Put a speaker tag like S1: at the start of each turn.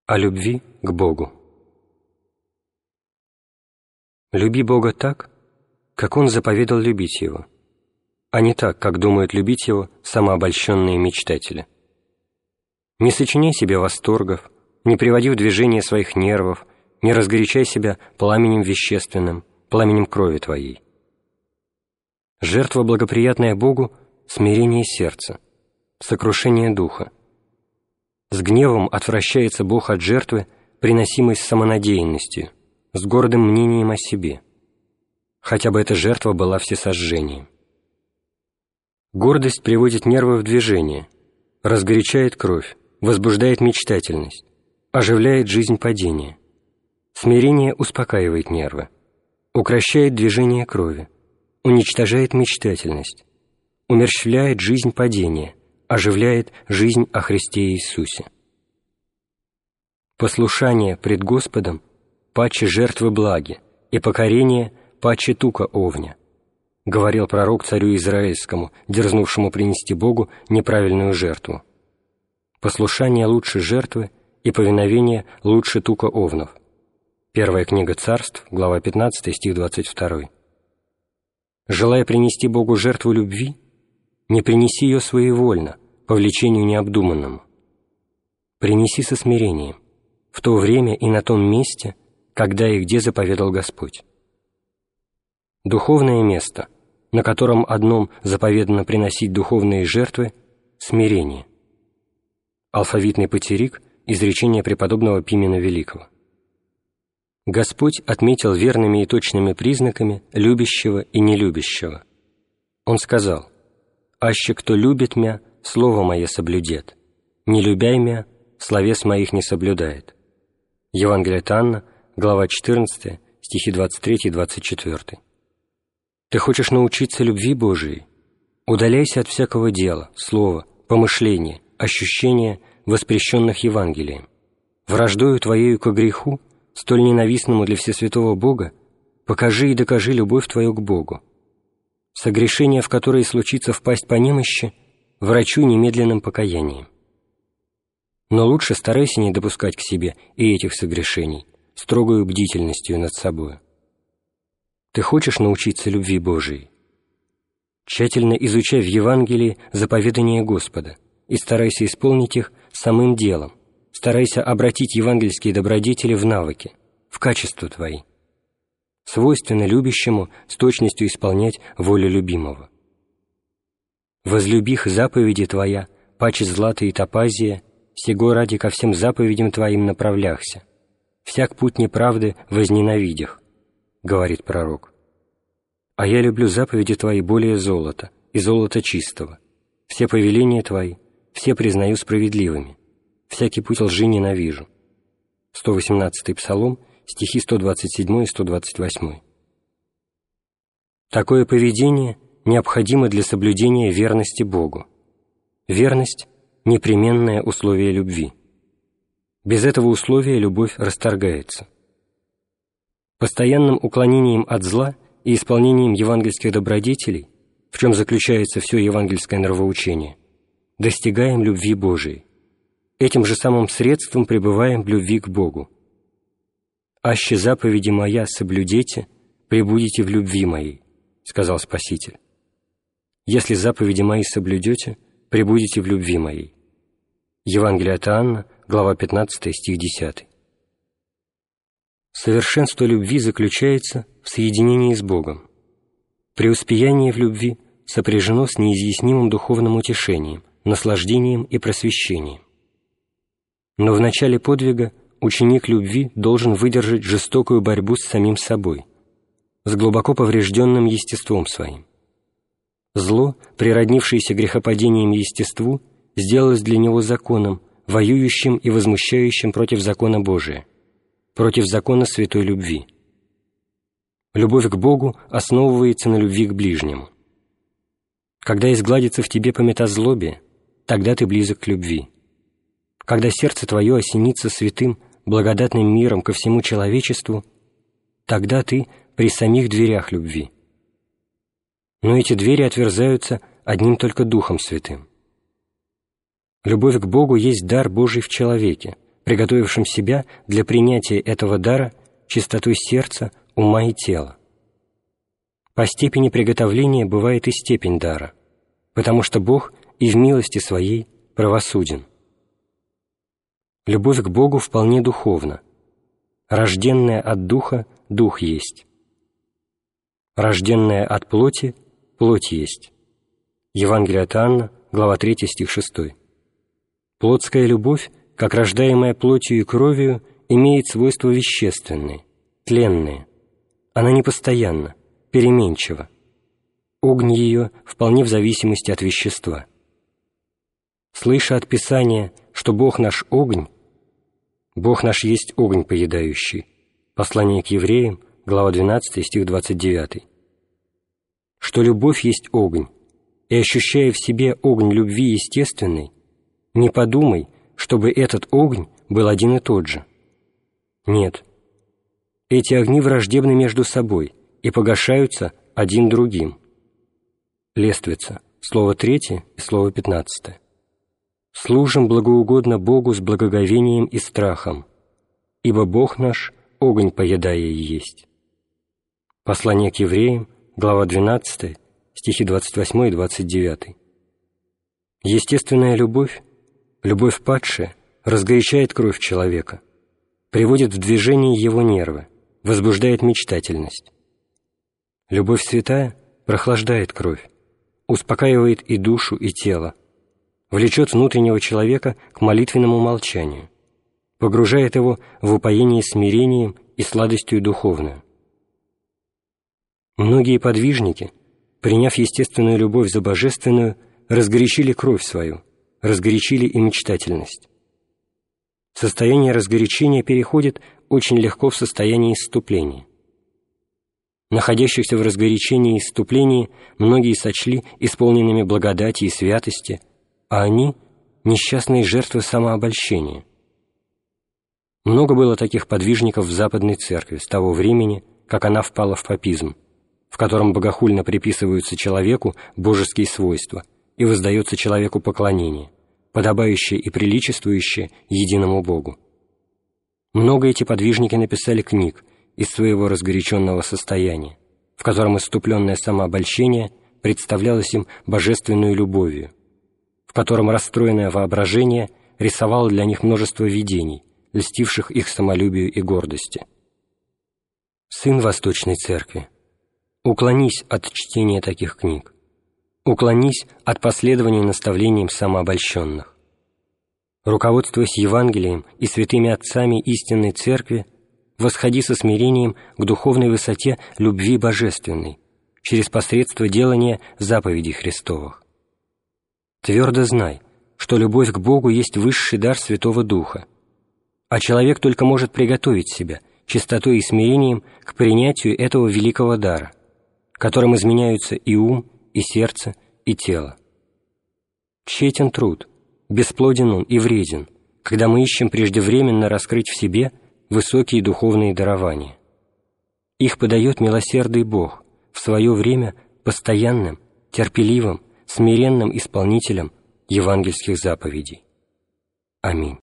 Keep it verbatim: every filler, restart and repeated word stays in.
S1: О любви к Богу. Люби Бога так, как Он заповедал любить Его, а не так, как думают любить Его самообольщенные мечтатели. Не сочиняй себе восторгов, не приводи в движение своих нервов, не разгорячай себя пламенем вещественным, пламенем крови твоей. Жертва, благоприятная Богу, — смирение сердца, сокрушение духа. С гневом отвращается Бог от жертвы, приносимой с самонадеянностью, с гордым мнением о себе, хотя бы эта жертва была всесожжением. Гордость приводит нервы в движение, разгорячает кровь, возбуждает мечтательность, оживляет жизнь падения. Смирение успокаивает нервы, укрощает движение крови, уничтожает мечтательность, умерщвляет жизнь падения, оживляет жизнь о Христе Иисусе. Послушание пред Господом паче жертвы благи, и покорение паче тука овня, говорил пророк царю Израильскому, дерзнувшему принести Богу неправильную жертву. Послушание лучше жертвы, и повиновение лучше тука овнов. Первая книга Царств, глава пятнадцатая, стих двадцать второй. Желая принести Богу жертву любви, не принеси ее своевольно, по влечению необдуманному. Принеси со смирением, в то время и на том месте, когда и где заповедал Господь. Духовное место, на котором одном заповедано приносить духовные жертвы — смирение. Алфавитный патерик, изречение преподобного Пимена Великого. Господь отметил верными и точными признаками любящего и нелюбящего. Он сказал: «Аще кто любит мя, слово мое соблюдет, не любяй мя, словес моих не соблюдает». Евангелие от Иоанна, глава четырнадцатая, стихи двадцать три и двадцать четыре. Ты хочешь научиться любви Божией? Удаляйся от всякого дела, слова, помышления, ощущения, воспрещенных Евангелием. Враждою твоею ко греху, столь ненавистному для всесвятого Бога, покажи и докажи любовь твою к Богу. Согрешение, в которое случится впасть по немощи, врачуй немедленным покаянием. Но лучше старайся не допускать к себе и этих согрешений, строгою бдительностью над собою. Ты хочешь научиться любви Божией? Тщательно изучай в Евангелии заповедания Господа и старайся исполнить их самым делом, старайся обратить евангельские добродетели в навыки, в качества твои. Свойственно любящему с точностью исполнять волю любимого. «Возлюбих заповеди Твоя, паче злата и топазия, сего ради ко всем заповедям Твоим направляхся, всяк путь неправды возненавидях», — говорит пророк. «А я люблю заповеди Твои более золота, и золота чистого. Все повеления Твои, все признаю справедливыми, всякий путь лжи ненавижу». сто восемнадцатый Псалом, стихи сто двадцать семь и сто двадцать восемь. Такое поведение необходимо для соблюдения верности Богу. Верность — непременное условие любви. Без этого условия любовь расторгается. Постоянным уклонением от зла и исполнением евангельских добродетелей, в чем заключается все евангельское нравоучение, достигаем любви Божией. Этим же самым средством пребываем в любви к Богу. «Аще заповеди моя соблюдете, пребудете в любви моей», — сказал Спаситель. «Если заповеди мои соблюдете, пребудете в любви моей». Евангелие от Иоанна, глава пятнадцатая, стих десятый. Совершенство любви заключается в соединении с Богом. Преуспеяние в любви сопряжено с неизъяснимым духовным утешением, наслаждением и просвещением. Но в начале подвига ученик любви должен выдержать жестокую борьбу с самим собой, с глубоко поврежденным естеством своим. Зло, природнившееся грехопадением естеству, сделалось для него законом, воюющим и возмущающим против закона Божия, против закона святой любви. Любовь к Богу основывается на любви к ближнему. Когда изгладится в тебе пометозлобие, тогда ты близок к любви. Когда сердце твое осенится святым, благодатным миром ко всему человечеству, тогда ты при самих дверях любви. Но эти двери отверзаются одним только Духом Святым. Любовь к Богу есть дар Божий в человеке, приготовившим себя для принятия этого дара чистотой сердца, ума и тела. По степени приготовления бывает и степень дара, потому что Бог и в милости Своей правосуден. Любовь к Богу вполне духовна. Рожденная от Духа – Дух есть. Рожденная от плоти – плоть есть. Евангелие от Иоанна, глава третья, стих шестой. Плотская любовь, как рождаемая плотью и кровью, имеет свойства вещественные, тленные. Она непостоянна, переменчива. Огонь ее вполне в зависимости от вещества. Слыша от Писания, что Бог наш огонь, Бог наш есть огонь поедающий, послание к евреям, глава двенадцатая, стих двадцать девятый, что любовь есть огонь, и ощущая в себе огонь любви естественной, не подумай, чтобы этот огонь был один и тот же. Нет. Эти огни враждебны между собой и погашаются один другим. Лествица, слово третье и слово пятнадцатое. «Служим благоугодно Богу с благоговением и страхом, ибо Бог наш огонь поедая и есть». Послание к евреям, глава двенадцатая, стихи двадцать восьмой и двадцать девятый. Естественная любовь, любовь падшая, разгорячает кровь человека, приводит в движение его нервы, возбуждает мечтательность. Любовь святая прохлаждает кровь, успокаивает и душу, и тело, влечет внутреннего человека к молитвенному молчанию, погружает его в упоение смирением и сладостью духовную. Многие подвижники, приняв естественную любовь за божественную, разгорячили кровь свою, разгорячили и мечтательность. Состояние разгорячения переходит очень легко в состояние исступления. Находящихся в разгорячении и исступлении многие сочли исполненными благодати и святости, а они — несчастные жертвы самообольщения. Много было таких подвижников в Западной Церкви с того времени, как она впала в папизм, в котором богохульно приписываются человеку божеские свойства и воздается человеку поклонение, подобающее и приличествующее единому Богу. Много эти подвижники написали книг из своего разгоряченного состояния, в котором исступленное самообольщение представлялось им божественную любовью, в котором расстроенное воображение рисовало для них множество видений, льстивших их самолюбию и гордости. Сын Восточной Церкви, уклонись от чтения таких книг, уклонись от последования наставлениям самообольщенных. Руководствуясь Евангелием и святыми отцами истинной Церкви, восходи со смирением к духовной высоте любви божественной через посредство делания заповедей Христовых. Твердо знай, что любовь к Богу есть высший дар Святого Духа, а человек только может приготовить себя чистотой и смирением к принятию этого великого дара, которым изменяются и ум, и сердце, и тело. Тщетен труд, бесплоден он и вреден, когда мы ищем преждевременно раскрыть в себе высокие духовные дарования. Их подает милосердный Бог в свое время постоянным, терпеливым, смиренным исполнителем евангельских заповедей. Аминь.